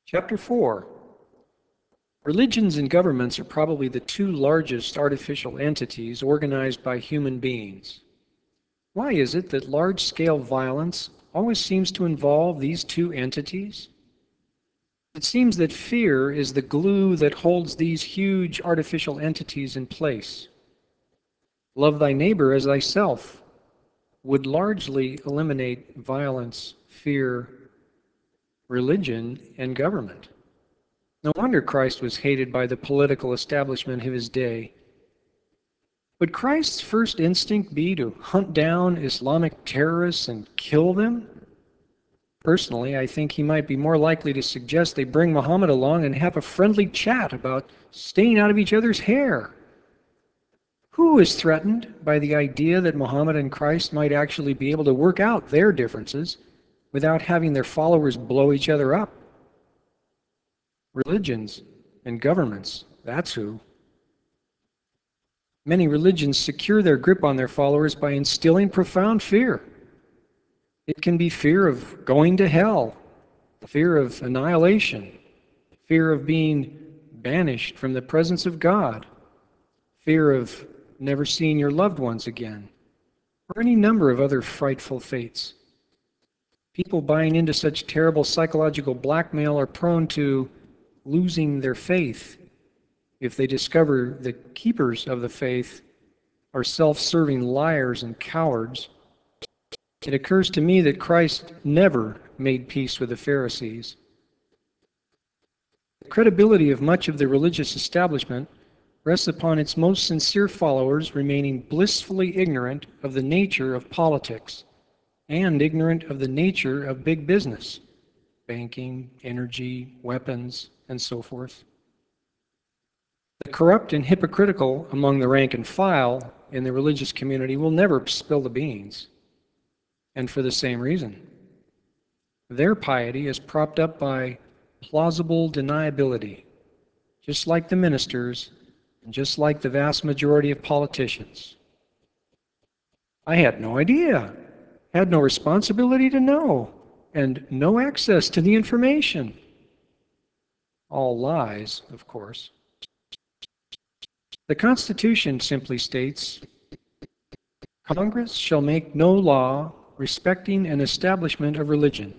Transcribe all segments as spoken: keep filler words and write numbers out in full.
Chapter four. Religions and governments are probably the two largest artificial entities organized by human beings. Why is it that large-scale violence always seems to involve these two entities? It seems that fear is the glue that holds these huge artificial entities in place. Love thy neighbor as thyself would largely eliminate violence, fear, religion, and government. No wonder Christ was hated by the political establishment of his day. Would Christ's first instinct be to hunt down Islamic terrorists and kill them? Personally, I think he might be more likely to suggest they bring Muhammad along and have a friendly chat about staying out of each other's hair. Who is threatened by the idea that Muhammad and Christ might actually be able to work out their differences without having their followers blow each other up? Religions and governments, that's who. Many religions secure their grip on their followers by instilling profound fear. It can be fear of going to hell, fear of annihilation, fear of being banished from the presence of God, fear of never seeing your loved ones again, or any number of other frightful fates. People buying into such terrible psychological blackmail are prone to losing their faith if they discover the keepers of the faith are self-serving liars and cowards. It occurs to me that Christ never made peace with the Pharisees. The credibility of much of the religious establishment rests upon its most sincere followers remaining blissfully ignorant of the nature of politics and ignorant of the nature of big business, banking, energy, weapons, and so forth. The corrupt and hypocritical among the rank and file in the religious community will never spill the beans, and for the same reason. Their piety is propped up by plausible deniability, just like the ministers and just like the vast majority of politicians. I had no idea, had no responsibility to know, and no access to the information. All lies, of course. The Constitution simply states, Congress shall make no law respecting an establishment of religion.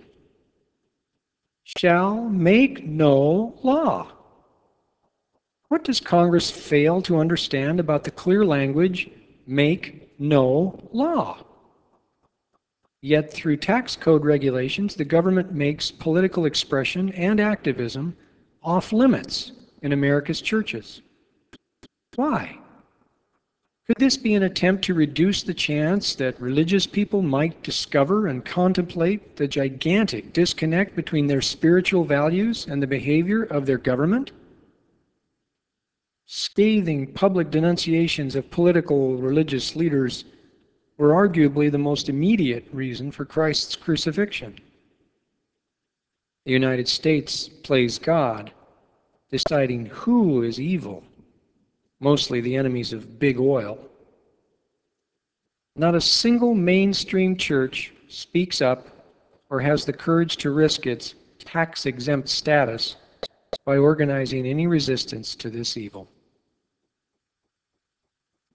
Shall make no law. What does Congress fail to understand about the clear language, make no law? Yet through tax code regulations, the government makes political expression and activism off limits in America's churches. Why? Could this be an attempt to reduce the chance that religious people might discover and contemplate the gigantic disconnect between their spiritual values and the behavior of their government? Scathing public denunciations of political religious leaders were arguably the most immediate reason for Christ's crucifixion. The United States plays God, deciding who is evil, mostly the enemies of big oil. Not a single mainstream church speaks up or has the courage to risk its tax-exempt status by organizing any resistance to this evil.